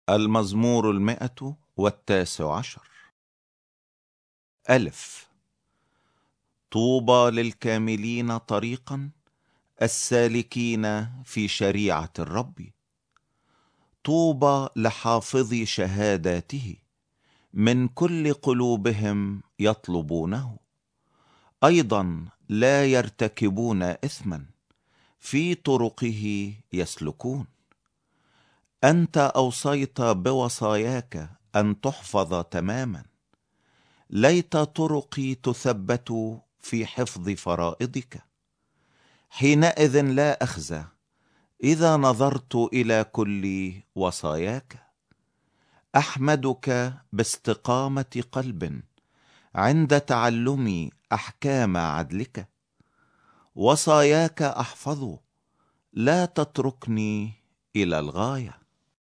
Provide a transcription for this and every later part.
المزمور 119. ألف. طوبى للكاملين طريقا، السالكين في شريعة الرب. طوبى لحافظي شهاداته، من كل قلوبهم يطلبونه. أيضا لا يرتكبون إثما، في طرقه يسلكون. أنت أوصيت بوصاياك أن تحفظ تماما. ليت طرقي تثبت في حفظ فرائضك. حينئذ لا أخزى إذا نظرت إلى كل وصاياك. أحمدك باستقامة قلب عند تعلمي أحكام عدلك. وصاياك أحفظ، لا تتركني إلى الغاية.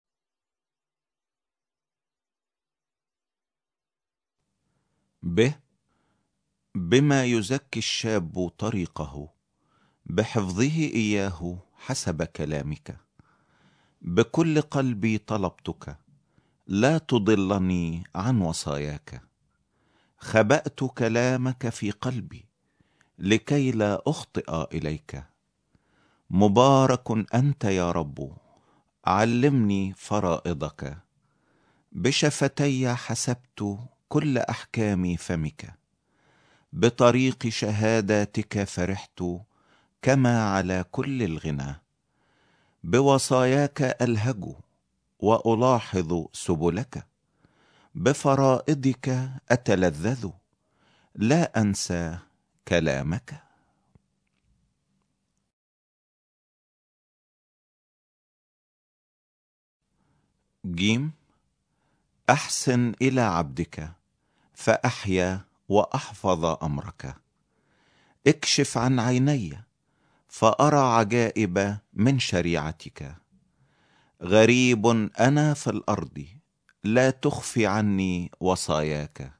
بما يزكي الشاب طريقه، بحفظه إياه حسب كلامك. بكل قلبي طلبتك، لا تضلني عن وصاياك. خبأت كلامك في قلبي لكي لا أخطئ إليك. مبارك أنت يا رب، علمني فرائضك. بشفتي حسبت كل أحكام فمك. بطريق شهاداتك فرحت كما على كل الغنى. بوصاياك ألهج وألاحظ سبلك. بفرائضك أتلذذ، لا أنسى كلامك. جيم. أحسن إلى عبدك فأحيا وأحفظ أمرك. اكشف عن عيني فأرى عجائب من شريعتك. غريب أنا في الأرض، لا تخفي عني وصاياك.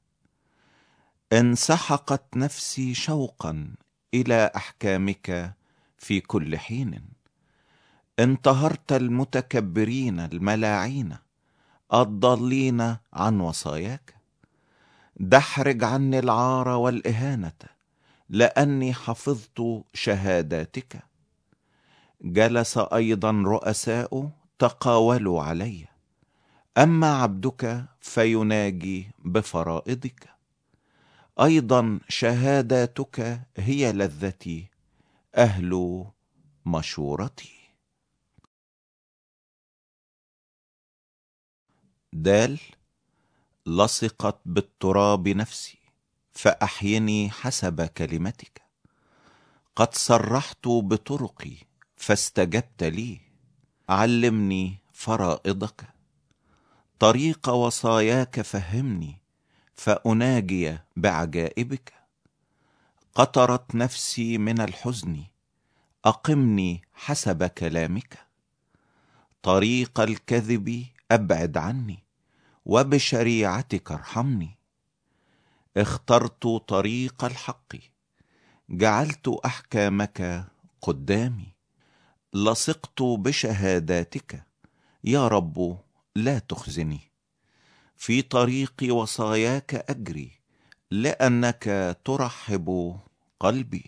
انسحقت نفسي شوقا إلى أحكامك في كل حين. انتهرت المتكبرين الملاعين الضالين عن وصاياك. دحرج عني العار والإهانة، لأني حفظت شهاداتك. جلس أيضا رؤساء تقاولوا علي، أما عبدك فيناجي بفرائضك. أيضا شهاداتك هي لذتي، أهل مشورتي. دال. لصقت بالتراب نفسي، فأحيني حسب كلمتك. قد صرحت بطرقي فاستجبت لي. علمني فرائضك. طريق وصاياك فهمني، فأناجي بعجائبك. قطرت نفسي من الحزن، أقمني حسب كلامك. طريق الكذب أبعد عني، وبشريعتك ارحمني. اخترت طريق الحق، جعلت أحكامك قدامي. لصقت بشهاداتك، يا رب لا تخزني. في طريق وصاياك أجري، لأنك ترحب قلبي.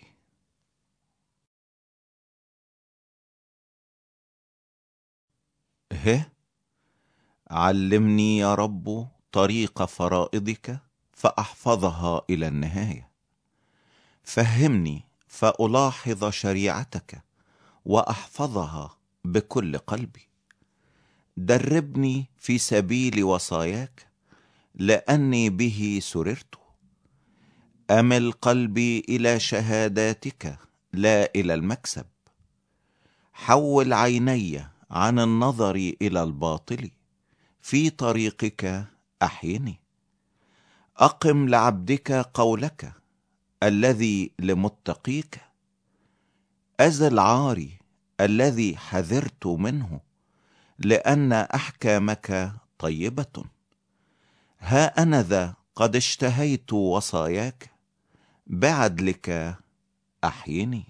علمني يا رب طريق فرائضك، فأحفظها إلى النهاية. فهمني فألاحظ شريعتك، وأحفظها بكل قلبي. دربني في سبيل وصاياك، لأني به سررت. أمل قلبي إلى شهاداتك، لا إلى المكسب. حول عيني عن النظر إلى الباطل، في طريقك أحيني. أقم لعبدك قولك الذي لمتقيك. أزل عاري الذي حذرت منه، لأن أحكامك طيبة. ها أنا ذا قد اشتهيت وصاياك، بعدلك أحيني.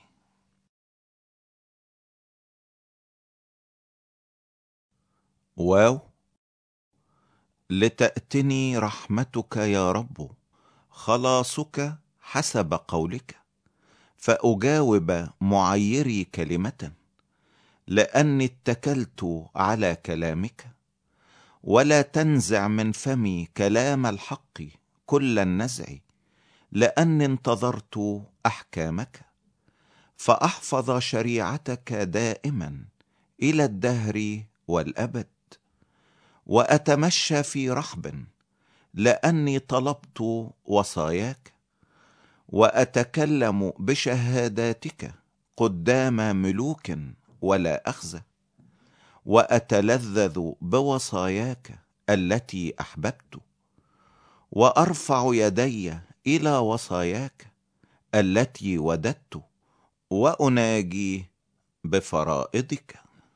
واو. لتأتني رحمتك يا رب، خلاصك حسب قولك، فأجاوب معيري كلمة، لأني اتكلت على كلامك. ولا تنزع من فمي كلام الحق كل النزع، لأني انتظرت أحكامك، فأحفظ شريعتك دائما إلى الدهر والأبد. وأتمشى في رحب، لأني طلبت وصاياك، وأتكلم بشهاداتك قدام ملوك ولا أخزى، وأتلذذ بوصاياك التي أحببت، وأرفع يدي إلى وصاياك التي وددت، وأناجي بفرائضك.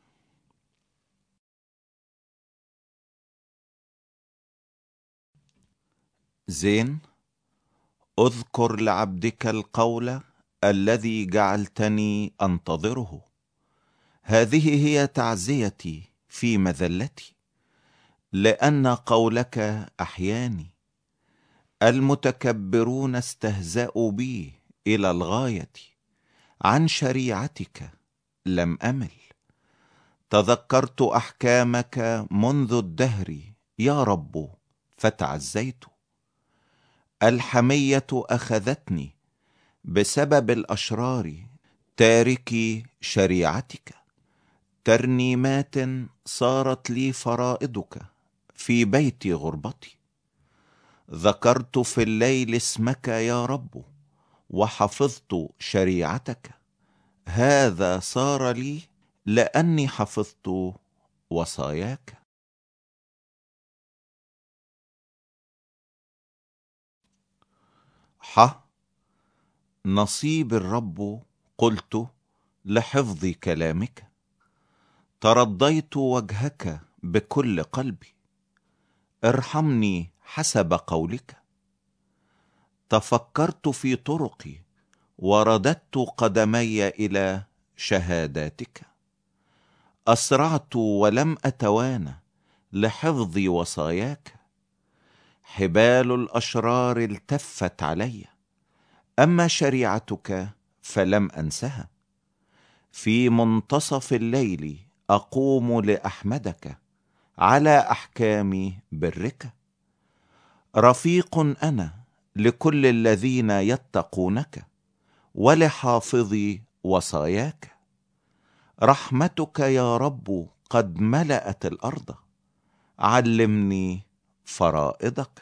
زين. اذكر لعبدك القول الذي جعلتني أنتظره، هذه هي تعزيتي في مذلتي، لأن قولك أحياني. المتكبرون استهزأوا بي إلى الغاية، عن شريعتك لم أمل. تذكرت أحكامك منذ الدهر يا رب، فتعزيت. الحمية أخذتني بسبب الأشرار، تاركي شريعتك. ترنيمات صارت لي فرائضك في بيت غربتي. ذكرت في الليل اسمك يا رب، وحفظت شريعتك. هذا صار لي لأني حفظت وصاياك. نصيب الرب قلت لحفظ كلامك. ترضيت وجهك بكل قلبي، ارحمني حسب قولك. تفكرت في طرقي، ورددت قدمي إلى شهاداتك. أسرعت ولم أتوانى لحفظ وصاياك. حبال الأشرار التفت علي، أما شريعتك فلم أنسها. في منتصف الليل أقوم لأحمدك على أحكام برك. رفيق أنا لكل الذين يتقونك، ولحافظي وصاياك. رحمتك يا رب قد ملأت الأرض، علمني فرائضك.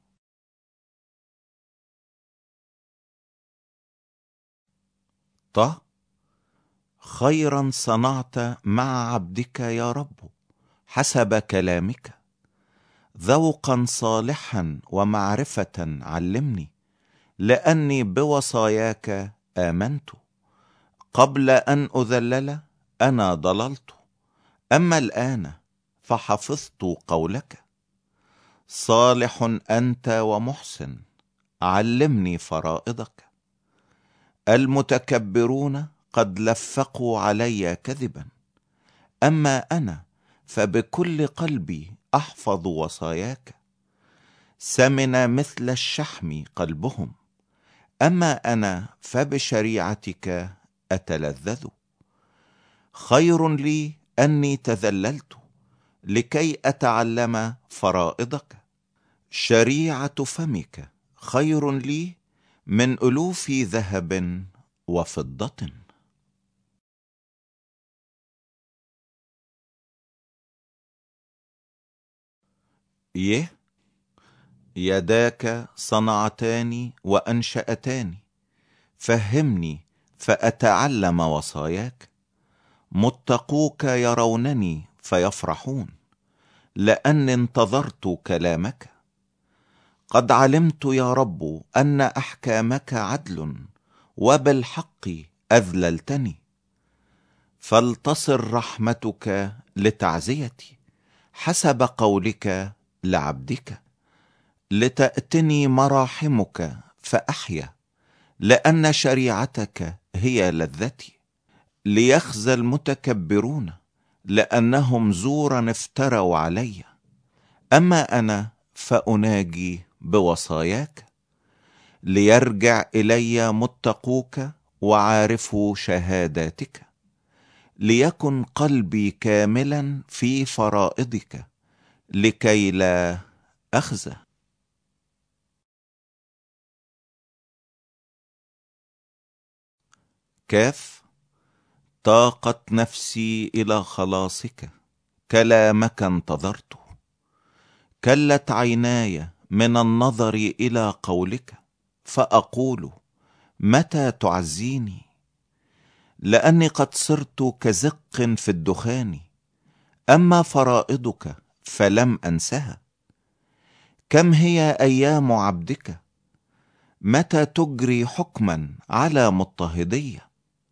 خيرا صنعت مع عبدك يا رب حسب كلامك. ذوقا صالحا ومعرفة علمني، لأني بوصاياك آمنت. قبل أن أذلل أنا ضللت، أما الآن فحفظت قولك. صالح أنت ومحسن، علمني فرائضك. المتكبرون قد لفقوا علي كذبا، أما أنا فبكل قلبي أحفظ وصاياك. سمن مثل الشحم قلبهم، أما أنا فبشريعتك أتلذذ. خير لي أني تذللت لكي أتعلم فرائضك. شريعة فمك خير لي من ألوف ذهب وفضة. يداك صنعتان وأنشأتان، فهمني فأتعلم وصاياك. متقوك يرونني فيفرحون، لأني انتظرت كلامك. قد علمت يا رب أن أحكامك عدل، وبالحق أذللتني. فلتصر رحمتك لتعزيتي حسب قولك لعبدك. لتأتني مراحمك فأحيا، لأن شريعتك هي لذتي. ليخزى المتكبرون، لأنهم زورا افتروا علي، أما أنا فأناجي بوصاياك، ليرجع إلي متقوك وعارفوا شهاداتك، ليكن قلبي كاملا في فرائضك، لكي لا أخزى. كاف. طاقت نفسي إلى خلاصك، كلامك انتظرت، كلت عيناي من النظر إلى قولك، فأقول متى تعزيني؟ لأني قد صرت كزق في الدخان، أما فرائضك فلم أنسها. كم هي أيام عبدك، متى تجري حكما على مضطهدية؟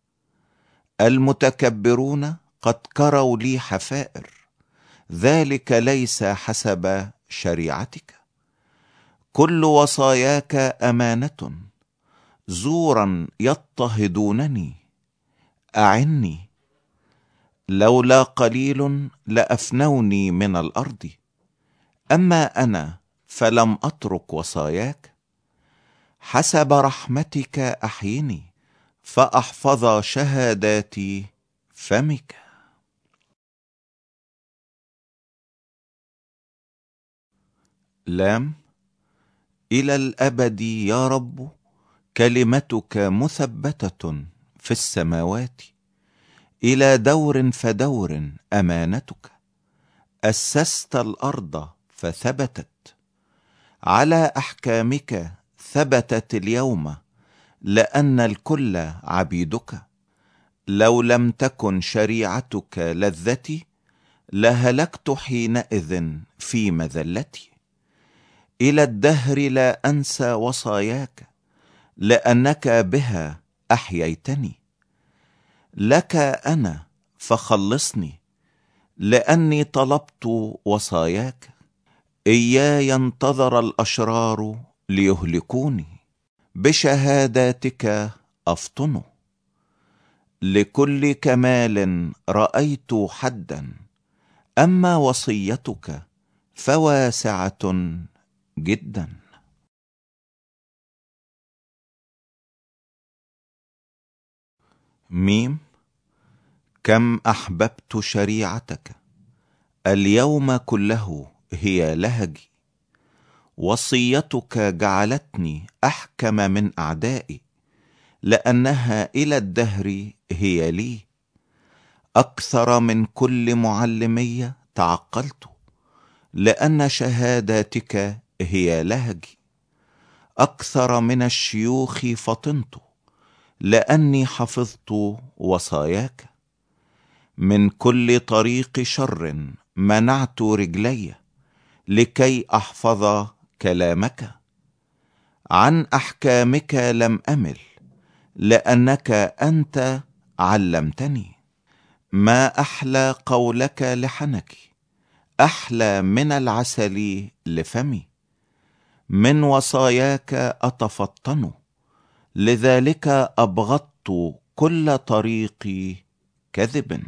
المتكبرون قد كروا لي حفائر، ذلك ليس حسب شريعتك. كل وصاياك أمانة، زورا يضطهدونني. أعني، لولا قليل لأفنوني من الأرض، أما أنا فلم أترك وصاياك. حسب رحمتك أحيني، فأحفظ شهادات فمك. لام. إلى الأبد يا رب كلمتك مثبتة في السماوات، إلى دور فدور أمانتك. أسست الأرض فثبتت، على أحكامك ثبتت اليوم، لأن الكل عبيدك. لو لم تكن شريعتك لذتي، لهلكت حينئذ في مذلتي. إلى الدهر لا أنسى وصاياك، لأنك بها أحييتني. لك أنا فخلصني، لأني طلبت وصاياك. إياي انتظر الأشرار ليهلكوني، بشهاداتك أفطن. لكل كمال رأيت حدا، أما وصيتك فواسعة جدا. ميم. كم أحببت شريعتك، اليوم كله هي لهجي. وصيتك جعلتني أحكم من أعدائي، لأنها إلى الدهر هي لي. أكثر من كل معلمية تعقلت، لأن شهاداتك هي لهجي. أكثر من الشيوخ فطنت، لأني حفظت وصاياك. من كل طريق شر منعت رجلي، لكي أحفظ كلامك. عن أحكامك لم أمل، لأنك أنت علمتني. ما أحلى قولك لحنكي، أحلى من العسل لفمي. من وصاياك أتفطن، لذلك أبغضت كل طريق كذب.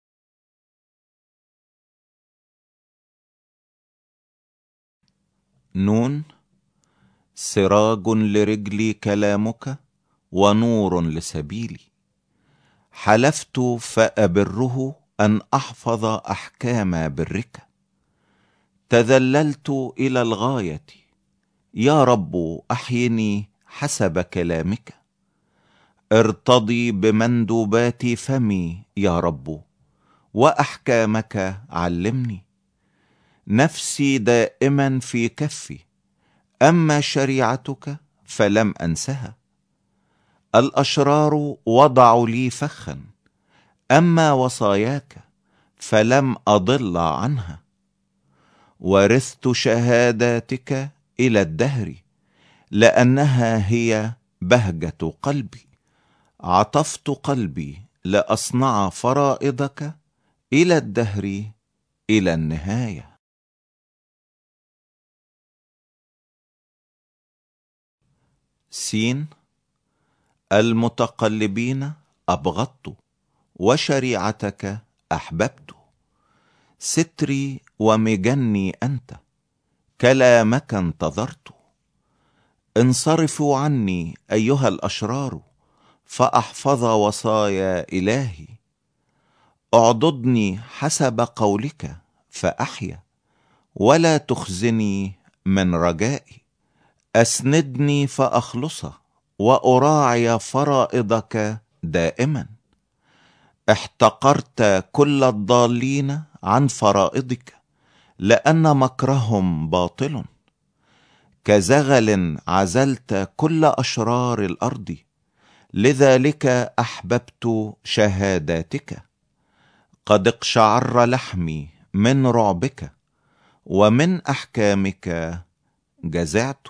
نون. سراج لرجلي كلامك، ونور لسبيلي. حلفت فأبره أن أحفظ أحكام برك. تذللت إلى الغاية، يا رب أحيني حسب كلامك. ارتضي بمندوبات فمي يا رب، وأحكامك علمني. نفسي دائما في كفي، أما شريعتك فلم أنسها. الأشرار وضعوا لي فخا، أما وصاياك فلم أضل عنها. ورثت شهاداتك إلى الدهر، لأنها هي بهجة قلبي. عطفت قلبي لأصنع فرائضك، إلى الدهر إلى النهاية. سين. المتقلبين أبغضت، وشريعتك أحببت. ستري ومجني أنت، كلامك انتظرت. انصرفوا عني أيها الأشرار، فأحفظ وصايا إلهي. اعضدني حسب قولك فأحيا، ولا تخزني من رجائي. أسندني فأخلص، وأراعي فرائضك دائما. احتقرت كل الضالين عن فرائضك، لأن مكرهم باطل. كزغل عزلت كل أشرار الأرض، لذلك أحببت شهاداتك. قد اقشعر لحمي من رعبك، ومن أحكامك جزعت.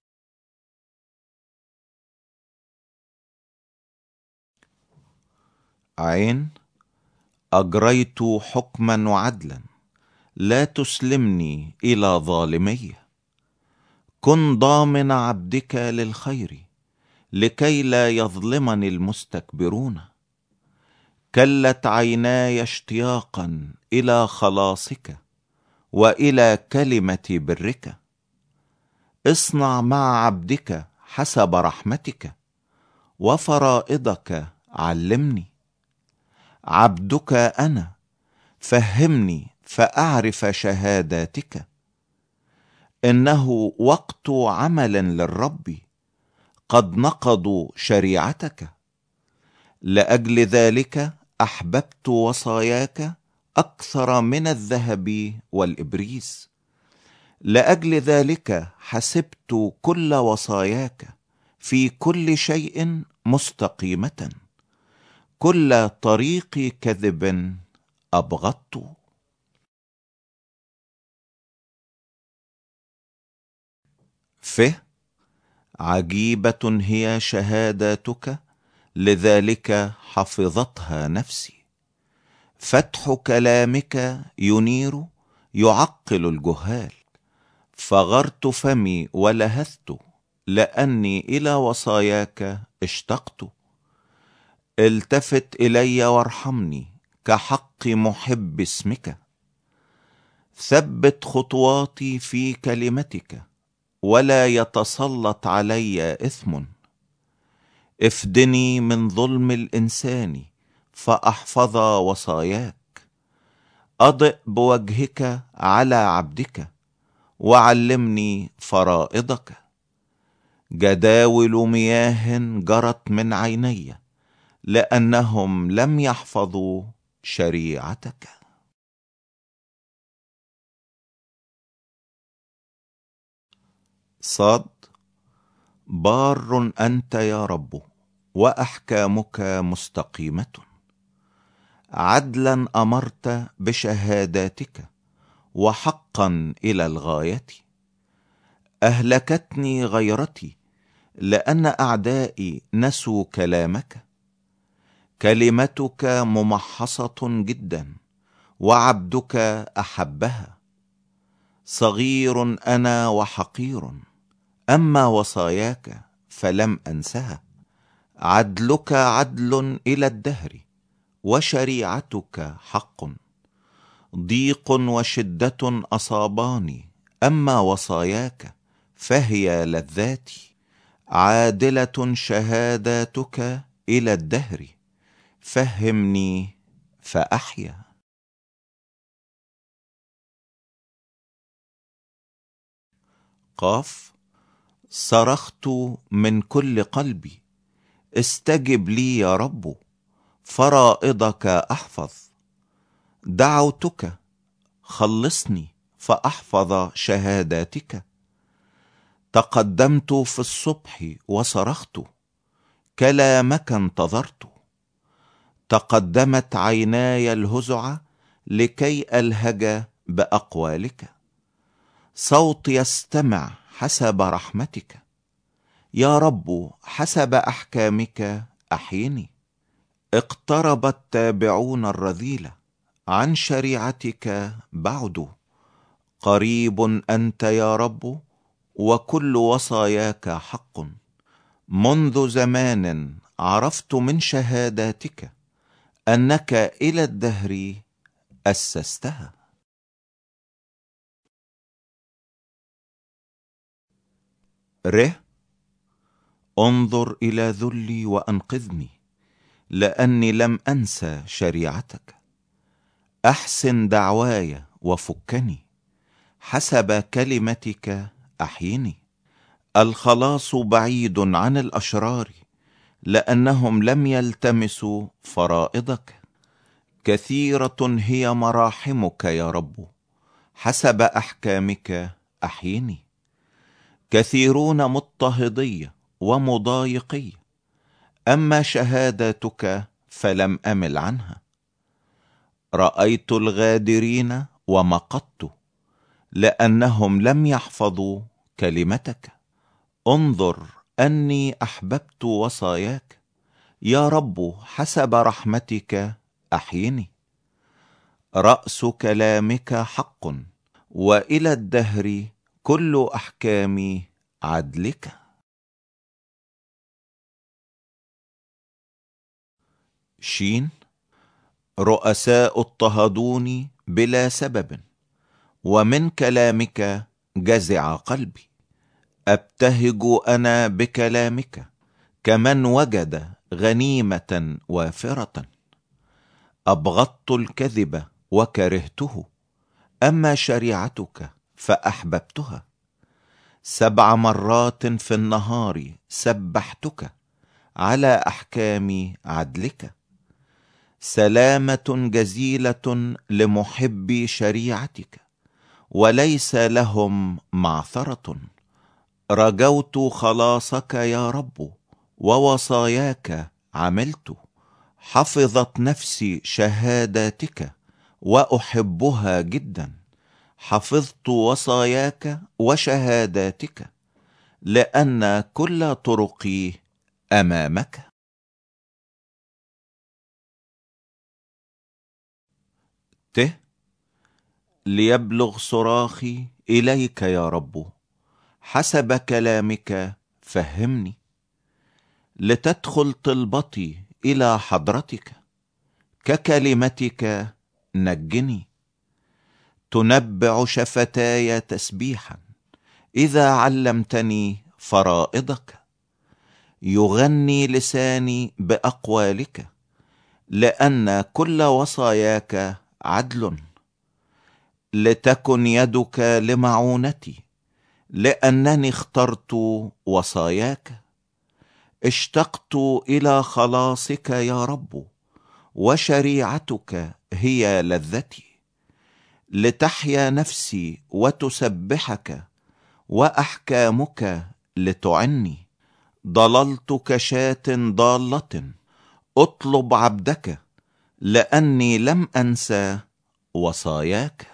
عين. أجريت حكما وعدلا، لا تسلمني إلى ظالمي. كن ضامن عبدك للخير، لكي لا يظلمني المستكبرون. كلت عيناي اشتياقا إلى خلاصك، وإلى كلمة برك. اصنع مع عبدك حسب رحمتك، وفرائضك علمني. عبدك أنا، فهمني فأعرف شهاداتك. إنه وقت عمل للرب، قد نقضوا شريعتك. لأجل ذلك أحببت وصاياك أكثر من الذهب والإبريز. لأجل ذلك حسبت كل وصاياك في كل شيء مستقيمة. كل طريق كذب أبغضت. عجيبة هي شهاداتك، لذلك حفظتها نفسي. فتح كلامك ينير، يعقل الجهال. فغرت فمي ولهثت، لأني إلى وصاياك اشتقت. التفت إلي وارحمني، كحق محب اسمك. ثبت خطواتي في كلمتك، ولا يتسلط علي إثم. افدني من ظلم الإنسان، فأحفظ وصاياك. أضئ بوجهك على عبدك، وعلمني فرائضك. جداول مياه جرت من عيني، لأنهم لم يحفظوا شريعتك. صاد. بار أنت يا رب، وأحكامك مستقيمة. عدلا أمرت بشهاداتك، وحقا إلى الغاية. أهلكتني غيرتي، لأن أعدائي نسوا كلامك. كلمتك ممحصة جدا، وعبدك أحبها. صغير أنا وحقير، أما وصاياك فلم أنسها. عدلك عدل إلى الدهر، وشريعتك حق. ضيق وشدة أصاباني، أما وصاياك فهي لذاتي. عادلة شهاداتك إلى الدهر، فهمني فأحيا. قاف. صرخت من كل قلبي، استجب لي يا رب، فرائضك أحفظ. دعوتك، خلصني فأحفظ شهاداتك. تقدمت في الصبح وصرخت، كلامك انتظرت. تقدمت عيناي الهزع، لكي ألهج بأقوالك. صوتي يستمع حسب رحمتك، يا رب حسب أحكامك أحيني. اقترب التابعون الرذيلة، عن شريعتك بعدوا. قريب أنت يا رب، وكل وصاياك حق. منذ زمان عرفت من شهاداتك، أنك إلى الدهر أسستها. انظر إلى ذلي وأنقذني، لأني لم أنسى شريعتك. أحسن دعواي وفكني، حسب كلمتك أحيني. الخلاص بعيد عن الأشرار، لأنهم لم يلتمسوا فرائضك. كثيرة هي مراحمك يا رب، حسب أحكامك أحيني. كثيرون مضطهدي ومضايقي، أما شهادتك فلم أمل عنها. رأيت الغادرين ومقت، لأنهم لم يحفظوا كلمتك. انظر أني أحببت وصاياك، يا رب حسب رحمتك أحيني. رأس كلامك حق، وإلى الدهر كل أحكام عدلك. رؤساء اضطهدوني بلا سبب، ومن كلامك جزع قلبي. أبتهج أنا بكلامك، كمن وجد غنيمة وافرة. أبغضت الكذب وكرهته، أما شريعتك فأحببتها. 7 مرات في النهار سبحتك، على أحكام عدلك. سلامة جزيلة لمحبي شريعتك، وليس لهم معثرة. رجوت خلاصك يا رب، ووصاياك عملت. حفظت نفسي شهاداتك، وأحبها جدا. حفظت وصاياك وشهاداتك، لأن كل طرقي أمامك. ليبلغ صراخي إليك يا رب، حسب كلامك فهمني. لتدخل طلبتي إلى حضرتك، ككلمتك نجني. تنبع شفتاي تسبيحا، إذا علمتني فرائضك. يغني لساني بأقوالك، لأن كل وصاياك عدل. لتكن يدك لمعونتي، لأنني اخترت وصاياك. اشتقت إلى خلاصك يا رب، وشريعتك هي لذتي. لتحيا نفسي وتسبحك، وأحكامك لتعني. ضللت كشاة ضالة، اطلب عبدك، لأني لم أنسى وصاياك.